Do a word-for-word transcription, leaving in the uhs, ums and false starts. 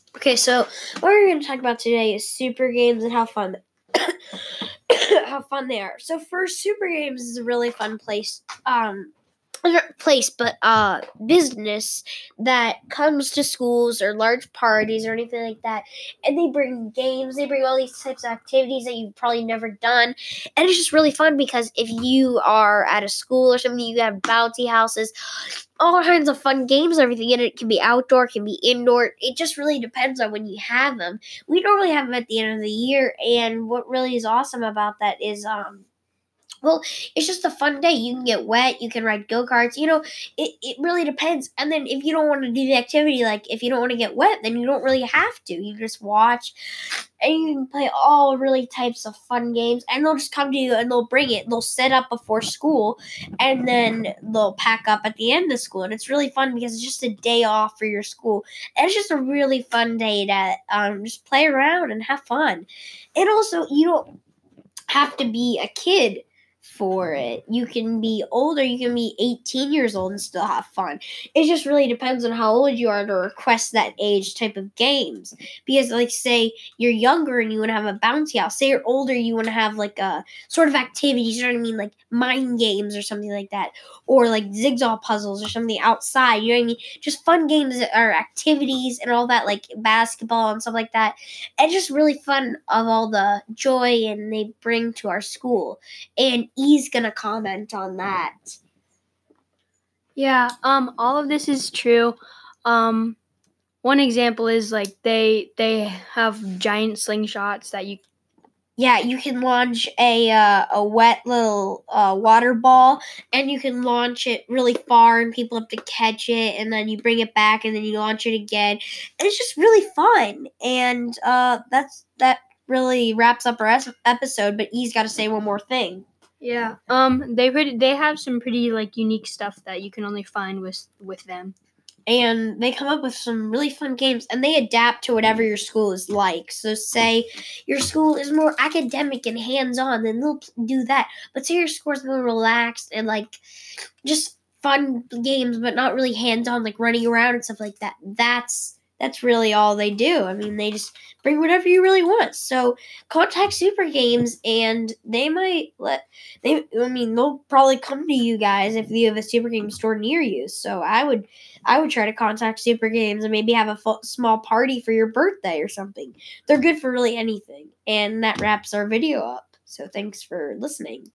Okay, so what we're going to talk about today is super games and how fun how fun they are. So first, super games is a really fun place. Um, not place, but uh, business that comes to schools or large parties or anything like that, and they bring games. They bring all these types of activities that you've probably never done, and it's just really fun because if you are at a school or something, you have bouncy houses, all kinds of fun games and everything in it. It can be outdoor, can be indoor. It just really depends on when you have them. We normally have them at the end of the year, and what really is awesome about that is um well, it's just a fun day. You can get wet, you can ride go-karts, you know, it, it really depends. And then if you don't want to do the activity, like if you don't want to get wet, then you don't really have to. You just watch and you can play all really types of fun games, and they'll just come to you and they'll bring it. They'll set up before school and then they'll pack up at the end of school. And it's really fun because it's just a day off for your school. And it's just a really fun day to um, just play around and have fun. And also, you don't have to be a kid for it. You can be older, you can be eighteen years old and still have fun. It just really depends on how old you are to request that age type of games. Because, like, say you're younger and you want to have a bouncy house. Say you're older, you want to have like a sort of activities, you know what I mean? Like mind games or something like that. Or like zigzag puzzles or something outside, you know what I mean? Just fun games that are activities and all that, like basketball and stuff like that. It's just really fun of all the joy and they bring to our school. And he's gonna comment on that. Yeah, um, all of this is true. Um, one example is like they they have giant slingshots that you. Yeah, you can launch a uh, a wet little uh, water ball, and you can launch it really far, and people have to catch it, and then you bring it back, and then you launch it again, and it's just really fun. And uh, that's that really wraps up our es- episode. But he's got to say one more thing. Yeah, um, they pretty they have some pretty like unique stuff that you can only find with with them. And they come up with some really fun games, and they adapt to whatever your school is like. So say your school is more academic and hands-on, then they'll do that. But say your school is more relaxed and like just fun games, but not really hands-on, like running around and stuff like that. That's that's really all they do. I mean, they just bring whatever you really want. So contact Super Games, and they might let they. I mean, they'll probably come to you guys if you have a Super Game store near you. So I would, I would try to contact Super Games and maybe have a full, small party for your birthday or something. They're good for really anything. And that wraps our video up. So thanks for listening.